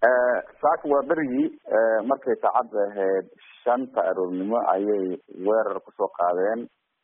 saaka waa berigii markay saacad ahayd 5 aroornimo ayay weerar kusoo qaadeen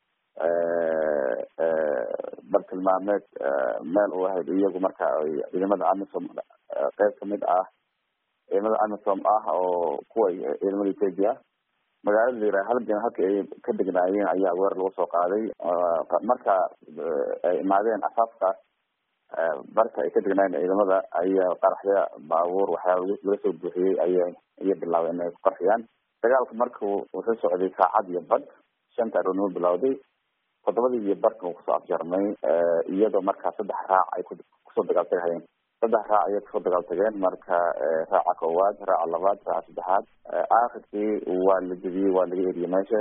bartilmaameed meel u ahayd iyagu marka ay ciidamada AMISOM qayb kamid ah ciidamada AMISOM oo kuwa ciidamada Ethiopia magaalada Leera halkan halka ay ka degnaayeen ayaa weerar lagu soo qaaday marka ay imaadeen asaafka barka ay ka degnaayeen ciidamada ayaa qaraxya baabuur waxyaabo laga soo buuxiyay ayay bilaabeen inay qarxiyaan dagaalku markuu wuxuu socday saacad iyo bad 5 aroornimo bilowday 7 iyo barka uu kusoo afjarmay iyadoo markaa 3 raac ay kusoo dagaaltageen 3 raac ayay kusoo dagaaltageen marka raaca koowaad raaca labaad raaca saddexaad aakhirkii waa la jebiyey waa laga eriyay meesha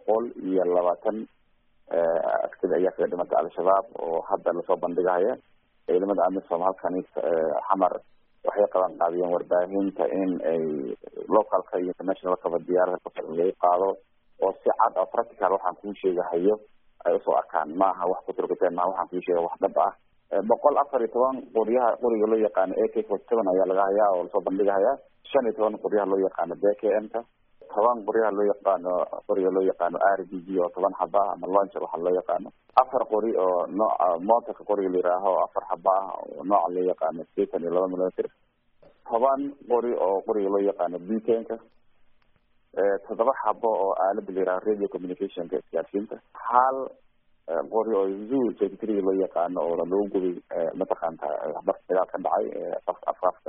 120 askari ayaa kaga dhimatay al-shabaab oo hadda lasoo bandhigaya ciidamada AMISOM halkan xamar waxay qaban qaadiyeen warbaahinta in ay localka iyo international kaba diyaarada ku laga qaado oo si cad oo practical waxaan ku sheegahayo ay usoo arkaan maaha wax ku turkiteen maaha waxaan ku sheegay wax dhab ah 114 qoriga loo yaqaan AK47 ayaa laga hayaa oo lasoo bandhigayaa 15 qoriyaha loo yaqaan BKM-ka 10 qoriga loo yaqaano RPG oo 10 xaba ama launcher waxa loo yaqaano 4 qori oo nooca motorka qoriga la yiraahdo 4 xaba oo nooca loo yaqaano 82 mm 10 qori oo qoriga loo yaqaano BKM-ka 7 xabo oo aalada la yiraahdo radio communication ka isgaarsiinta hal qori oo Zul 33 loo yaqaano oo lagu gubay mataqaanta dagaal ka dhacay afafka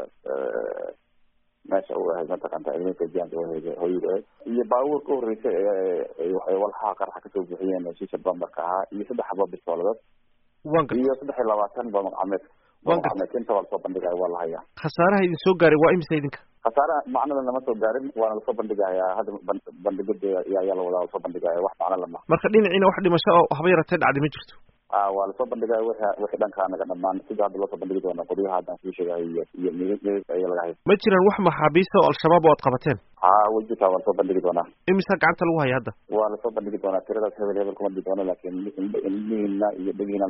meesha uu ahay mataqaanta ciidanka jaanka hooyada iyo baabuur ka horeysay ay walxaha qaraxa kasoo buuxiyeen shisha bambarka ahaa iyo 3 xabo bistooladood iyo 23 bambar cameed inta waa lasoo bandhigaya waa la hayaa khasaaraha idin soo gaaray waa imisa idinka khasaaraha macnada lama soo gaarin waana lasoo bandhigayaa hadda bandhigada ayaa la wadaa lasoo bandhigaya wax macno lama marka dhinaciina wax dhimasho oo waxba yaratee dhacday ma jirto waa lasoo bandhigaya wixii dhanka naga dhamaan sida hadda loo soo bandhigi doono qodiyaha hadda ku sheegay iyo midab ayaa laga hayay ma jiraan wax maxaabiis oo al-shabaab oo aad qabateen wajita waa lasoo bandhigi doonaa imisa gacanta lagu haya hadda waa lasoo bandhigi doonaa tiradaas hebel kuma dhigi doono laakiin ilmihiina iyo dhagihiina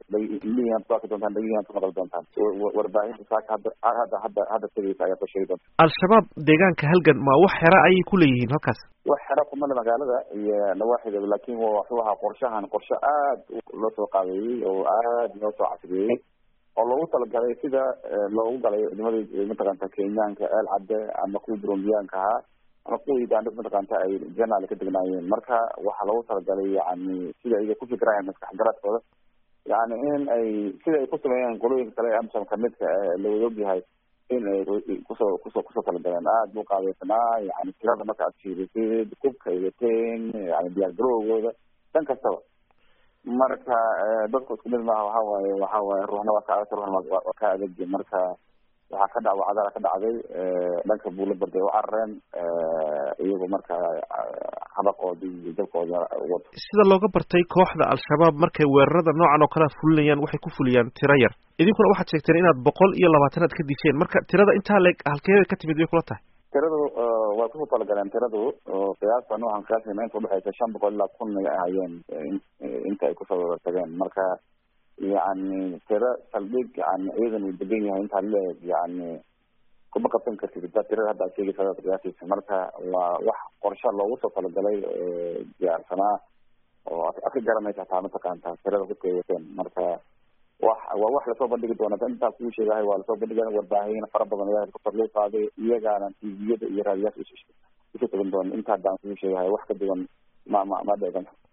ku doontaan dhagihiina ku maqli doontaan warbaahinta saaka hadda tegaysa ayaa soo sheegi doonta al-shabaab deegaanka halgan ma wax xera ayay ku leeyihiin halkaas wax xera kuma le magaalada iyo nawaaxida laakiin wuxuu ahaa qorshe aad loo soo qaabeeyey oo aad loo soo casriyeeyey oo loogu talagalay sida loogu galay ciidamada mataqaanta Kenyaanka El Cadde ama kuwa Burundiyaanka ahaa ama kuwa Uganda mataqaanta ay janaal ka degnaayeen marka waxa loogu talagalay yani sida ay ku fikirayaan maskax garadkooda yani in ay sida ay ku sameeyaan qolooyinka kale AMISOM kamidka la wada yahay in ay kusoo talagaleen aad buu qaabeysnaa yani tirada marka aad fiirisid kubka iyo teen yani diyaar garowgooda dhan kastaba marka dadku isku mid maaha waxa waaye ruuxna waa ka ruuxna waa ka adag marka waxa ka dhacay cadala ka dhacday dhanka buula barday waa arreen iyagu marka habaqoodii iyo dalkooda sida looga bartay kooxda al-shabaab markay weerarada noocan oo kale fulinayaan waxay ku fuliyaan tiro yar idinkuna waxaad sheegteen inaad 120 aad ka disheen marka tirada intaa leeg halkeeda ka timid way kula tahay tiradu waa ku talagaleen tiradu qiyaasta noocan qiyaasina inta u dhaxaysa 500 ilaa 1000 ay hayeen inta ay ku soo tageen marka yani tira salbig yani ciidan uu degan yahay inta leeg yani kuma qabsan kartid tirada hadda sheegaysa qiyaasisa marka waa wax qorshe loogu soo talagalay diyaarsanaa oo aad ka garanaysa taa mataqaanta tirada ku keeyeen marka wax lasoo bandhigi doona inta ku sheegahay waa lasoo bandhigay warbaahin fara badan ayaa ku tarloo qaaday iyagana TV-yada iyo raadiyaasha isku tagan doona inta hadda ku sheegahay wax ka duwan ma dheegan